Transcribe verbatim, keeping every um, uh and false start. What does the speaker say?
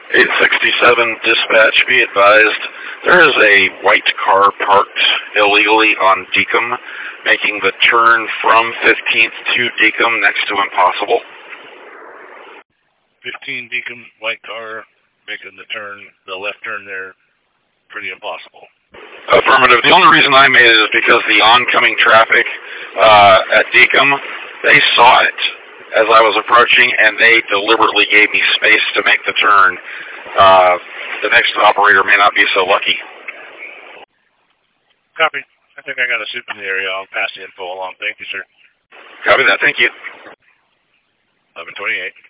eight sixty-seven dispatch, be advised, there is a white car parked illegally on Deacom, making the turn from fifteenth to Deacom next to impossible. fifteen Deacom, white car, making the turn, the left turn there, pretty impossible. Affirmative. The only reason I made it is because the oncoming traffic uh, at Deacom, they saw it as I was approaching, and they deliberately gave me space to make the turn. Uh, the next operator may not be so lucky. Copy. I think I got a suit in the area. I'll pass the info along. Thank you, sir. Copy that. Thank you. eleven twenty-eight.